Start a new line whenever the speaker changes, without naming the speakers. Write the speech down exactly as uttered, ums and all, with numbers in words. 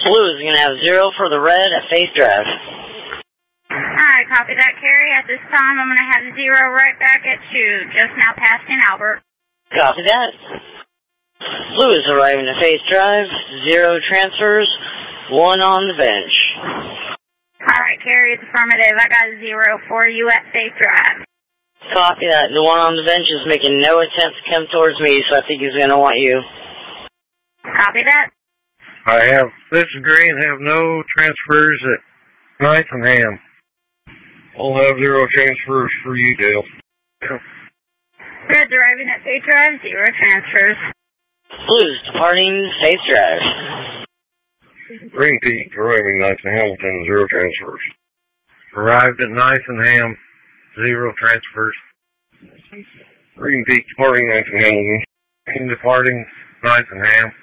Blue is going to have zero for the red at Faith Drive.
Alright, copy that, Carrie. At this time, I'm going to have zero right back at you, just now passing Albert.
Copy that. Blue is arriving at Faith Drive, zero transfers, one on the bench.
Alright, Carrie, it's affirmative. I got a zero for you at Faith Drive.
Copy that. The one on the bench is making no attempt to come towards me, so I think he's going to want you.
Copy that.
I have, this is Green, have no transfers at ninth and Ham. I'll have zero transfers for you, Dale.
Red's arriving at Faith Drive, zero transfers.
Blue's departing Faith Drive.
Green Peak arriving ninth and Hamilton, zero transfers. Arrived at ninth and Ham, zero transfers. Green Peak departing ninth and Hamilton. Departing ninth and Ham.